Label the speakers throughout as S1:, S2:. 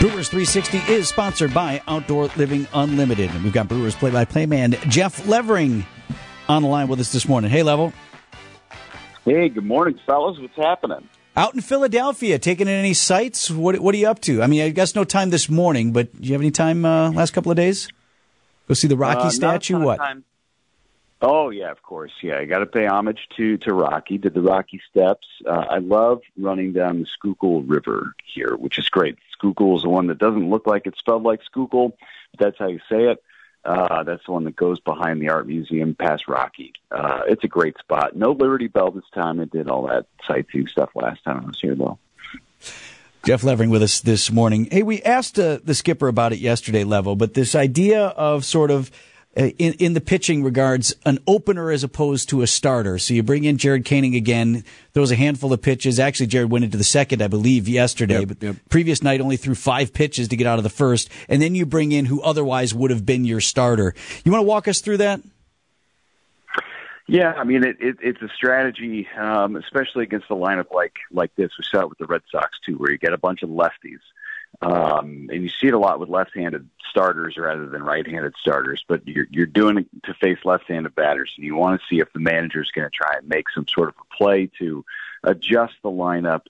S1: Brewers 360 is sponsored by Outdoor Living Unlimited. And we've got Brewers play-by-play man Jeff Levering on the line with us this morning. Hey, Level.
S2: Hey, good morning, fellas. What's happening?
S1: Out in Philadelphia, taking in any sights? What are you up to? I mean, I guess no time this morning, but do you have any time last couple of days? Go see the Rocky statue? What?
S2: Time. Oh, yeah, of course. Yeah, I got to pay homage to Rocky. Did the Rocky Steps. I love running down the Schuylkill River here, which is great. Schuylkill is the one that doesn't look like it's spelled like Schuylkill, but that's how you say it. That's the one that goes behind the art museum past Rocky. It's a great spot. No Liberty Bell this time. I did all that sightseeing stuff last time I was here, though.
S1: Jeff Levering with us this morning. Hey, we asked the skipper about it yesterday, Level, but this idea of sort of in the pitching regards, an opener as opposed to a starter. So you bring in Jared Koenig again, throws a handful of pitches. Actually, Jared went into the second, I believe, yesterday. But previous night only threw 5 pitches to get out of the first. And then you bring in who otherwise would have been your starter. You want to walk us through that?
S2: Yeah, I mean, it's a strategy, especially against a lineup like this. We saw it with the Red Sox, too, where you get a bunch of lefties. And you see it a lot with left-handed starters rather than right-handed starters, but you're doing it to face left-handed batters, and you want to see if the manager is going to try and make some sort of a play to adjust the lineup,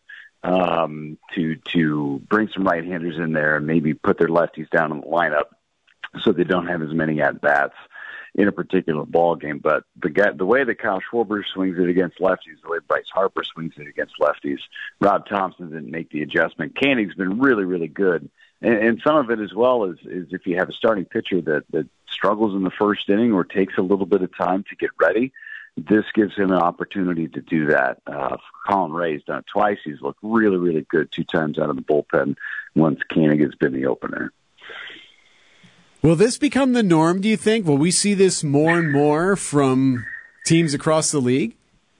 S2: to bring some right-handers in there and maybe put their lefties down in the lineup so they don't have as many at-bats in a particular ball game. But the way that Kyle Schwarber swings it against lefties, the way Bryce Harper swings it against lefties, Rob Thompson didn't make the adjustment. Koenig's been really, really good. And some of it as well is if you have a starting pitcher that struggles in the first inning or takes a little bit of time to get ready, this gives him an opportunity to do that. Colin Ray's done it twice. He's looked really, really good 2 times out of the bullpen once Koenig has been the opener.
S3: Will this become the norm, do you think? Will we see this more and more from teams across the league?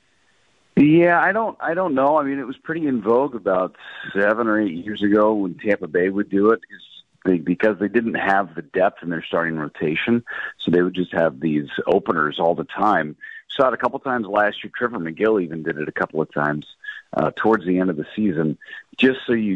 S2: Yeah, I don't know. I mean, it was pretty in vogue about 7 or 8 years ago when Tampa Bay would do it because they didn't have the depth in their starting rotation, so they would just have these openers all the time. Saw it a couple times last year. Trevor McGill even did it a couple of times towards the end of the season, just so you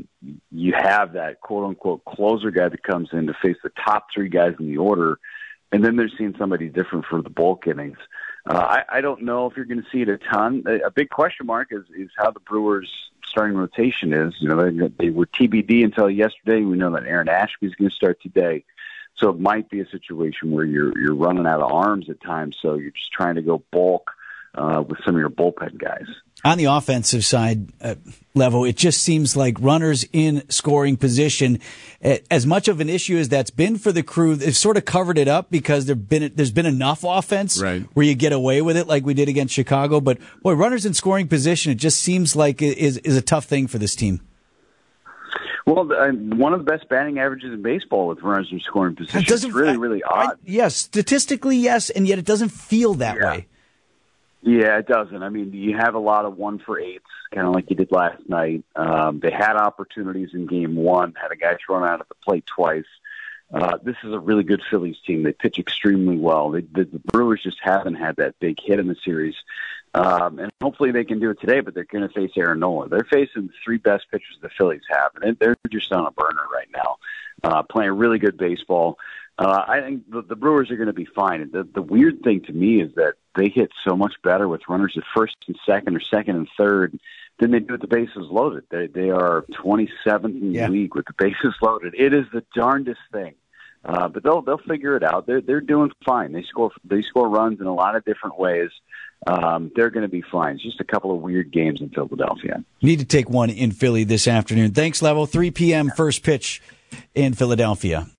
S2: have that quote-unquote closer guy that comes in to face the top 3 guys in the order, and then they're seeing somebody different for the bulk innings. I don't know if you're going to see it a ton. A big question mark is how the Brewers' starting rotation is. You know, they were TBD until yesterday. We know that Aaron Ashby is going to start today. So it might be a situation where you're running out of arms at times, so you're just trying to go bulk with some of your bullpen guys.
S1: On the offensive side, Level, it just seems like runners in scoring position, as much of an issue as that's been for the Crew, they've sort of covered it up because there's been enough offense where you get away with it like we did against Chicago. But, boy, runners in scoring position, it just seems like is a tough thing for this team.
S2: Well, one of the best batting averages in baseball with runners in scoring position. It's really, really odd.
S1: Yes, statistically, yes, and yet it doesn't feel that way.
S2: Yeah, it doesn't. I mean, you have a lot of 1-for-8s, kind of like you did last night. They had opportunities in Game 1, had a guy thrown out at the plate twice. This is a really good Phillies team. They pitch extremely well. The Brewers just haven't had that big hit in the series. And hopefully they can do it today, but they're going to face Aaron Nola. They're facing the 3 best pitchers the Phillies have, and they're just on a burner right now, playing really good baseball. I think the Brewers are going to be fine. The weird thing to me is that they hit so much better with runners at first and second or second and third than they do with the bases loaded. They are 27th in the league with the bases loaded. It is the darndest thing. But they'll figure it out. They're doing fine. They score runs in a lot of different ways. They're going to be fine. It's just a couple of weird games in Philadelphia.
S1: Need to take one in Philly this afternoon. Thanks, Level. 3 p.m. first pitch in Philadelphia.